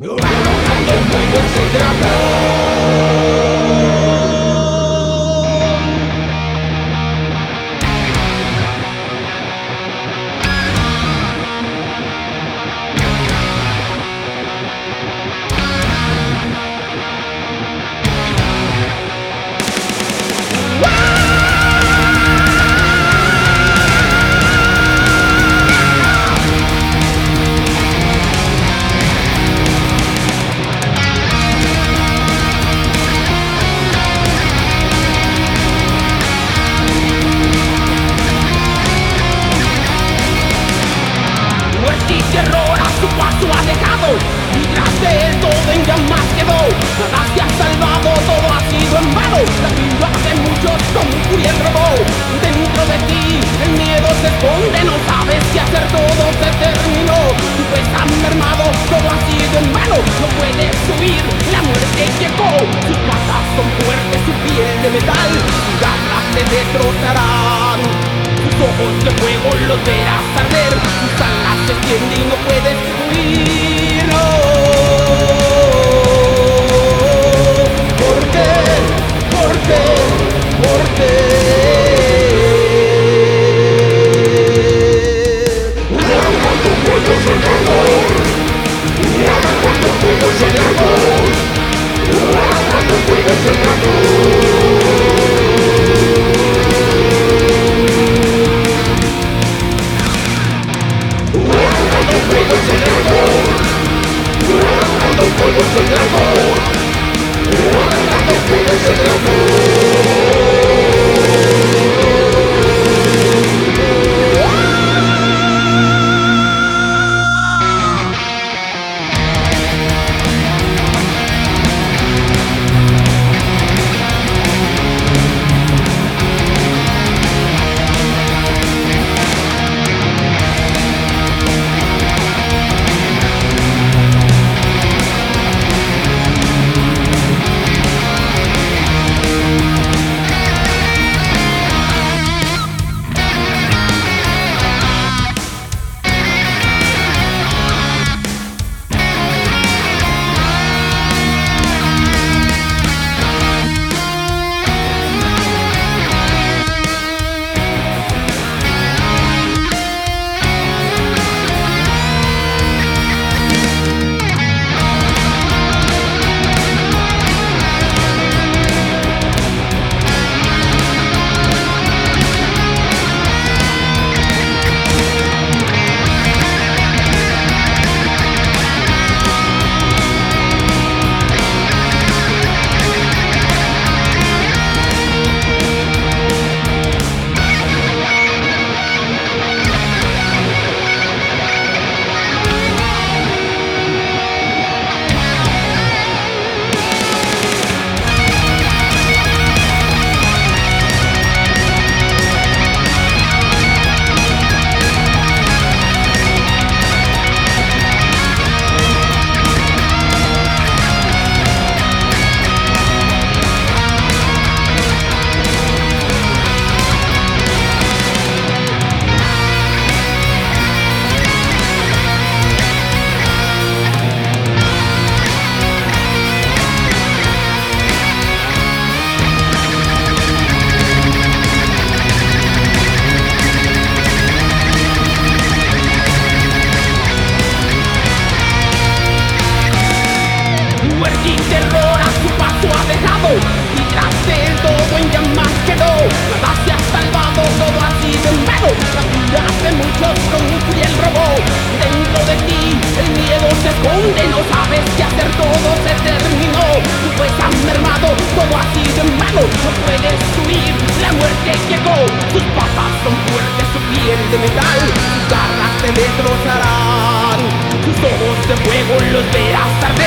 Terror a su paso ha dejado, y tras de él todo en llamas quedó. Nada se ha salvado, todo ha sido en vano. La vida de muchos con furia robó. Dentro de ti el miedo se esconde, no sabes qué hacer, todo se terminó. Tu peso ha mermado, todo ha sido en vano. No puedes huir, la muerte llegó. Sus patas son fuertes, su piel de metal, sus garras te destrozarán. Tus ojos de fuego los verás arder, tus alas se extienden y no puedes huir. No. ¿Por qué? ¿Por qué? ¿Por qué? Cuando puedes el amor, cuando puedes el amor, cuando puedes el amor. Cuando puedes el amor, cuando puedes el amor. de metal, sus garras te destrozarán, sus ojos de fuego los verás arder.